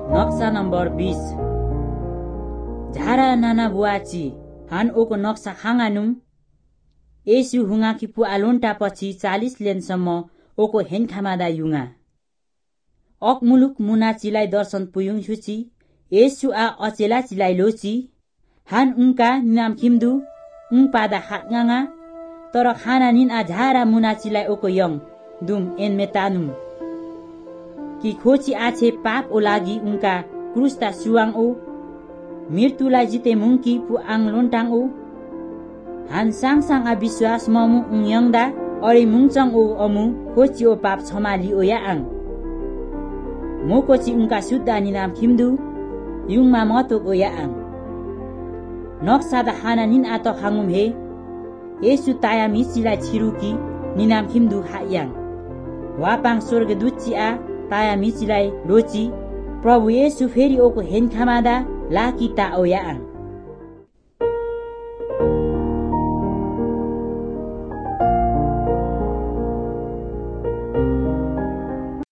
नक्सा नम्बर 20 झारा नाना बुआची हान ओको नक्सा खाङानुम येसु हुङाकी पु आलोन्टा पछि 40 लेनसम्म ओको हेनखामादा युङा अक मुलुक मुनाचीलाई दर्शन पुयुङ सुची येसु आ अचेला चिलाई लोची हान उनका नाम खिम्दु उङ पादा हाङाङा तर खाना निन आ झारा मुनाचीलाई ओको यङ दुम एनमेतानुम कि खोची आछे पाप ओ लागि उनका क्रुस्ता सुवाङ ओ मृत्युलाई जिते मुङकी पु आङ लोन्टाङ ओ हान साङसाङ आ विश्वास ममु उङ यङदा अरे मुङचङ ओ अमु खोची ओ पाप छमाली ओ या आङ मोकोची उनका सुद्धा निनाम खिम्दु युङमा मतोक ओ या आङ नक्सादा हाना निन आतो खाङुम हे येसु ताया मिसीलाई छिरुकी निनाम खिम्दु हायाङ वापाङ स्वर्गदूतची आ ताया मिसीलाई लोची प्रभु येसु फेरि ओको हेनखामादा लाकी ता ओ या आङ